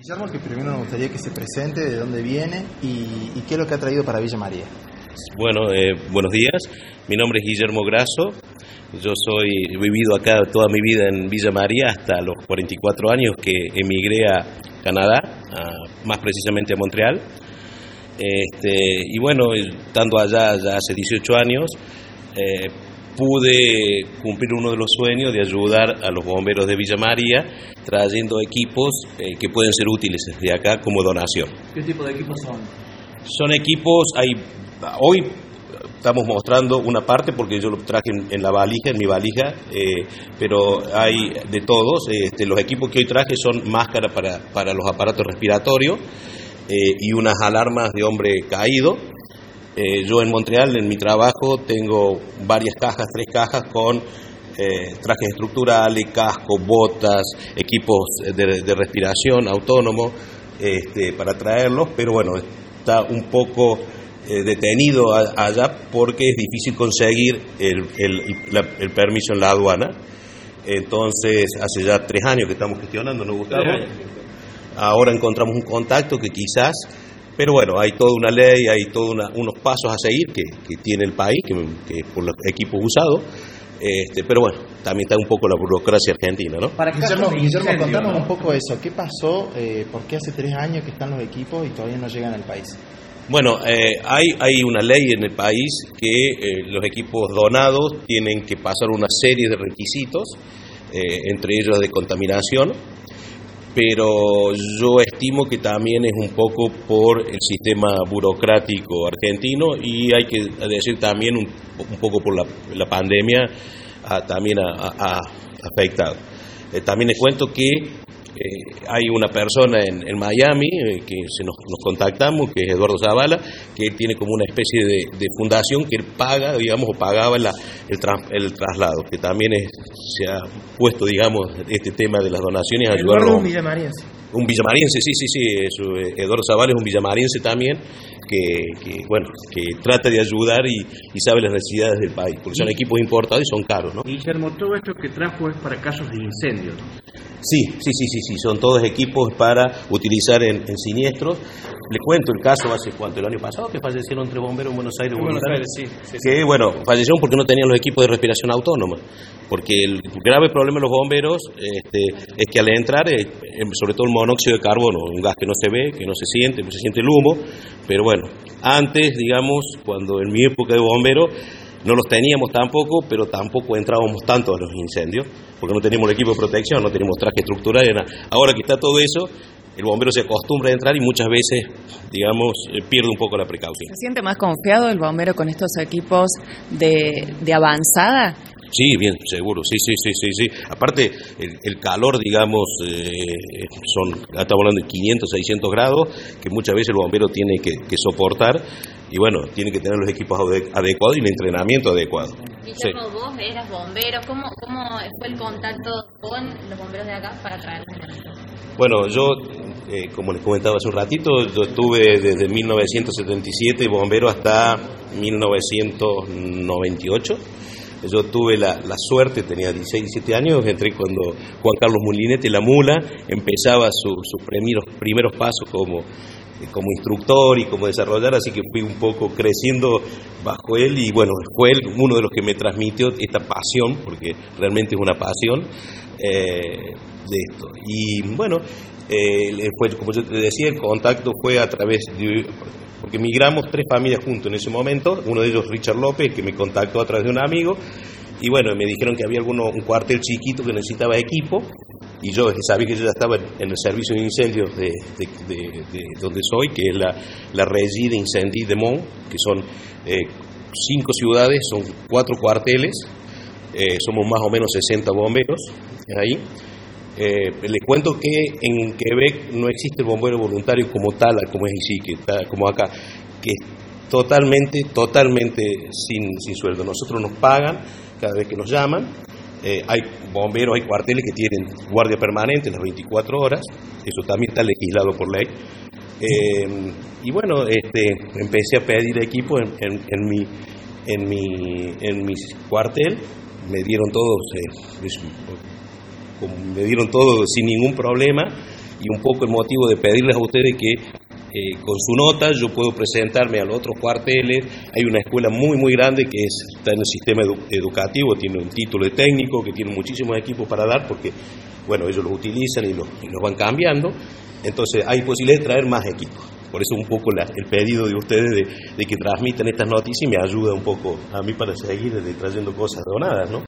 Guillermo, que primero me gustaría que se presente, de dónde viene y qué es lo que ha traído para Villa María. Bueno, buenos días. Mi nombre es Guillermo Grasso. Yo he vivido acá toda mi vida en Villa María hasta los 44 años que emigré a Canadá, más precisamente a Montreal. Y bueno, estando allá ya hace 18 años, pude cumplir uno de los sueños de ayudar a los bomberos de Villa María trayendo equipos que pueden ser útiles desde acá como donación. ¿Qué tipo de equipos son? Son equipos, hoy estamos mostrando una parte porque yo lo traje en mi valija, pero hay de todos. Los equipos que hoy traje son máscaras para los aparatos respiratorios y unas alarmas de hombre caído. Yo en Montreal, en mi trabajo, tengo varias cajas, 3 cajas con trajes estructurales, cascos, botas, equipos de respiración autónomo para traerlos, pero bueno, está un poco detenido allá porque es difícil conseguir el permiso en la aduana. Entonces, hace ya 3 años que estamos gestionando, ¿no, Gustavo? Ahora encontramos un contacto que quizás... Pero bueno, hay toda una ley, hay todos unos pasos a seguir que tiene el país, que por los equipos usados. Pero bueno, también está un poco la burocracia argentina, ¿no? Guillermo, contanos un poco eso. ¿Qué pasó? ¿Por qué hace 3 años que están los equipos y todavía no llegan al país? Bueno, hay una ley en el país que los equipos donados tienen que pasar una serie de requisitos, entre ellos de contaminación. Pero yo estimo que también es un poco por el sistema burocrático argentino y hay que decir también un poco por la pandemia también ha afectado. También les cuento que hay una persona en Miami que nos contactamos, que es Eduardo Zavala, que él tiene como una especie de fundación que él paga, digamos, o pagaba el traslado, que también se ha puesto, digamos, este tema de las donaciones a ayudar a un villamariense. Un villamariense, sí, Eduardo Zavala es un villamariense también, que trata de ayudar y sabe las necesidades del país, porque son equipos importados y son caros, ¿no? Guillermo, todo esto que trajo es para casos de incendio, ¿no? Sí, son todos equipos para utilizar en siniestros. Le cuento el caso hace cuánto, el año pasado, que fallecieron 3 bomberos en Buenos Aires. Sí. Que bueno, fallecieron porque no tenían los equipos de respiración autónoma. Porque el grave problema de los bomberos es que al entrar, sobre todo el monóxido de carbono, un gas que no se ve, que no se siente el humo, pero bueno, antes, digamos, cuando en mi época de bombero, no los teníamos tampoco, pero tampoco entrábamos tanto a los incendios, porque no teníamos el equipo de protección, no teníamos traje estructural, nada. Ahora que está todo eso, el bombero se acostumbra a entrar y muchas veces, digamos, pierde un poco la precaución. ¿Se siente más confiado el bombero con estos equipos de avanzada? Sí, bien, seguro, sí. Aparte, el calor, digamos, estamos hablando de 500, 600 grados, que muchas veces el bombero tiene que soportar, y bueno, tiene que tener los equipos adecuados y el entrenamiento adecuado. Guillermo, vos eras bombero, ¿cómo fue el contacto con los bomberos de acá para traerlos a México? Bueno, yo, como les comentaba hace un ratito, yo estuve desde 1977 bombero hasta 1998. Yo tuve la suerte, tenía 16, 17 años, entré cuando Juan Carlos Mulinete, la Mula, empezaba sus primeros pasos como instructor y como desarrollador, así que fui un poco creciendo bajo él y bueno, fue él uno de los que me transmitió esta pasión, porque realmente es una pasión de esto. Y bueno, fue, como yo te decía, el contacto fue a través de... porque migramos 3 familias juntos en ese momento, uno de ellos Richard López, que me contactó a través de un amigo, y bueno, me dijeron que había un cuartel chiquito que necesitaba equipo, y yo sabía que yo ya estaba en el servicio de incendios de donde soy, que es la Régie d'Incendie de Mont, que son 5 ciudades, son 4 cuarteles, somos más o menos 60 bomberos ahí. Les cuento que en Quebec no existe el bombero voluntario como tal, como es ici, como acá, que es totalmente sin sueldo. Nosotros nos pagan cada vez que nos llaman. Hay bomberos, hay cuarteles que tienen guardia permanente las 24 horas, eso también está legislado por ley. Y bueno, empecé a pedir equipo en mi cuartel, me dieron todo sin ningún problema. y un poco el motivo de pedirles a ustedes que con su nota yo puedo presentarme a los otros cuarteles. Hay una escuela muy muy grande que está en el sistema educativo, tiene un título de técnico, que tiene muchísimos equipos para dar, porque bueno, ellos los utilizan y los van cambiando, entonces hay posibilidad de traer más equipos. Por eso un poco el pedido de ustedes de que transmitan estas noticias, y me ayuda un poco a mí para seguir trayendo cosas donadas, ¿no?